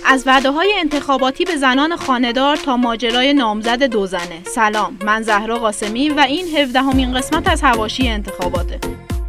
از وعده‌های انتخاباتی به زنان خانه‌دار تا ماجرای نامزد دو زنه. سلام، من زهرا قاسمی و این 17مین قسمت از حواشی انتخاباته.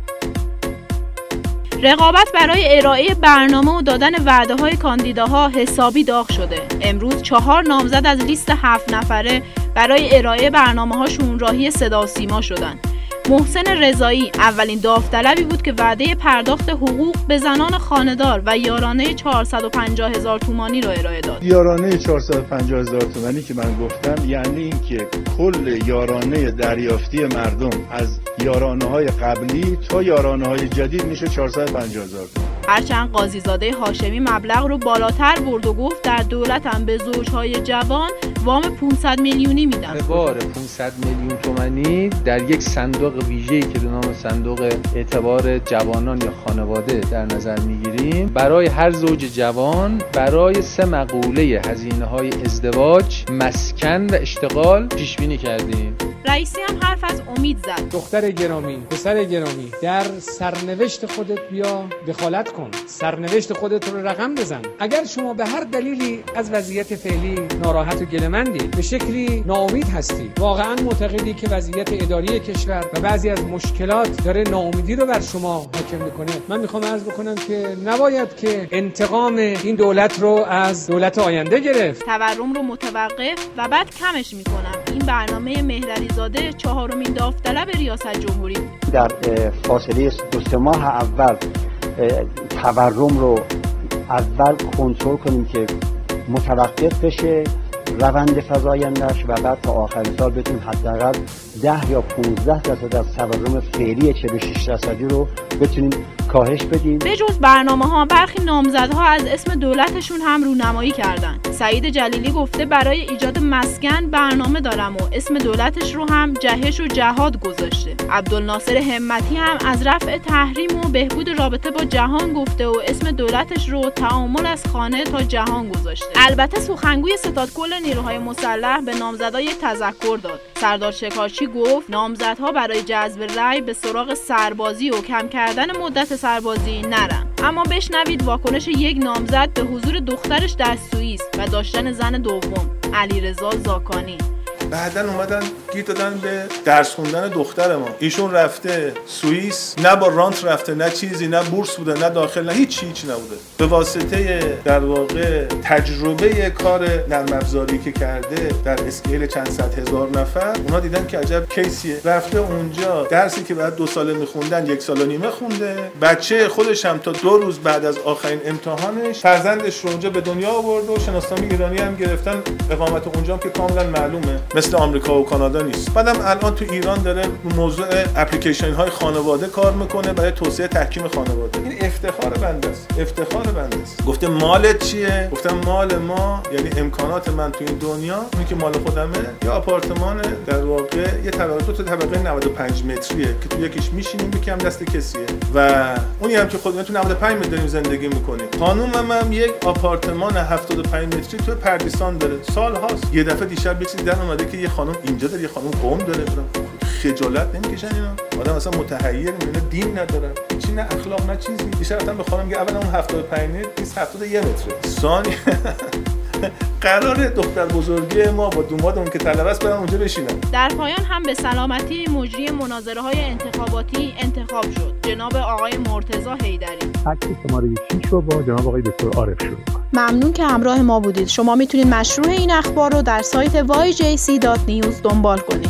رقابت برای ارائه برنامه و دادن وعده‌های کاندیداها حسابی داغ شده. امروز 4 نامزد از لیست 7 نفره برای ارائه برنامه‌هاشون راهی صدا و سیما شدن. محسن رضایی اولین داوطلبی بود که وعده پرداخت حقوق به زنان خانه‌دار و یارانه 450,000 تومانی را ارائه داد. یارانه 450,000 تومانی که من گفتم یعنی این که کل یارانه دریافتی مردم از یارانه‌های قبلی تا یارانه‌های جدید میشه 450,000 تومان. هرچند قاضیزاده هاشمی مبلغ رو بالاتر برد و گفت در دولت هم به زوجهای جوان وام 500 میلیونی میدن. به بار 500 میلیون تومانی در یک صندوق ویژه‌ای که به نام صندوق اعتبار جوانان یا خانواده در نظر میگیریم، برای هر زوج جوان برای 3 مقوله هزینه‌های ازدواج، مسکن و اشتغال پیش بینی کردیم. رئیسی هم حرف از امید زد. دختر گرامی، پسر گرامی، در سرنوشت خودت بیا دخالت کن. سرنوشت خودت رو رقم بزن. اگر شما به هر دلیلی از وضعیت فعلی ناراحت و گله‌مندی، به شکلی ناامید هستی، واقعا معتقدی که وضعیت اداری کشور و بعضی از مشکلات داره ناامیدی رو بر شما حاکم میکنه، من میخوام عرض بکنم که نباید که انتقام این دولت رو از دولت آینده گرفت. تورم رو متوقف و بعد کمش میکنم. این برنامه مهرعلیزاده 4مین داوطلب ریاست جمهوری بود. در فاصله 2-3 ماه اول تورم رو اول کنترل کنیم که متوقف بشه روند فزایندش و بعد تا آخر سال بتونیم حداقل 10 یا 15% از تورم فعلی 46% رو بتونیم کاهش بدیم. به جز برنامه‌ها برخی نامزدها از اسم دولتشون هم رونمایی کردن. سعید جلیلی گفته برای ایجاد مسکن برنامه دارم و اسم دولتش رو هم جهش و جهاد گذاشته. عبدالناصر همتی هم از رفع تحریم و بهبود رابطه با جهان گفته و اسم دولتش رو تعامل از خانه تا جهان گذاشته. البته سخنگوی ستادکل نیروهای مسلح به نامزدها یک تذکر داد. سردار شکارچی گفت نامزدها برای جذب رأی به سراغ سربازی و کم کردن مدت سربازی نرن. اما بشنوید واکنش یک نامزد به حضور دخترش در سوئیس و داشتن زن دوم، علیرضا زاکانی. بعدن اومدن گیر دادن به درس خوندن دختر ما. ایشون رفته سوئیس، نه با رانت رفته، نه چیزی، نه بورس بوده، نه داخل، نه هیچ نبوده. به واسطه در واقع تجربه کار نرم افزاری که کرده در اسکیل چند صد هزار نفر، اونا دیدن که عجب کیسیه. رفته اونجا درسی که بعد 2 ساله میخوندن 1 سال و نیمه خونده. بچه خودش هم تا 2 روز بعد از آخرین امتحانش فرزندش رو اونجا به دنیا آورد و شناسنامه ایرانی هم گرفتن. اقامت اونجا هم که کاملا معلومه مثل آمریکا و کانادا نیست. بعدم الان تو ایران داره موضوع اپلیکیشن های خانواده کار میکنه برای توسعه تحکیم خانواده. این افتخار بنده است. گفته مالت چیه؟ گفتم مال ما یعنی امکانات من تو این دنیا، اون که مال خودمه، یا آپارتمان در واقع یه طبقه 2 طبقه 95 متریه که تو یکیش میشینیم یکم دست کسیه و اونی هم که خودمون تو 95 متر داریم زندگی میکنیم. خانومم هم یک آپارتمان 75 متری تو پردیسان داره. سال‌هاست. یه دفعه دیشب یه چیزی در اومده که یه خانم اینجا داره، یه خانم قم داره. خجالت نمیکشن اینا؟ آدم اصلا متحیر میمونه، دین نداره، هیچی، نه اخلاق، نه چیزی. بیشتر رفتن به خانم میگه اولا اون 75 متر نیست، 71 متره. ثانی قرار دختر بزرگی ما با دومادمون که طلبه است برن اونجا بشینن. در پایان هم به سلامتی مجری مناظره‌های انتخاباتی انتخاب شد، جناب آقای مرتضی حیدری. عکس شماره 6 رو با جناب آقای دکتر عارف شروع کنیم. ممنون که همراه ما بودید. شما میتونید مشروع این اخبار رو در سایت yjc.news دنبال کنید.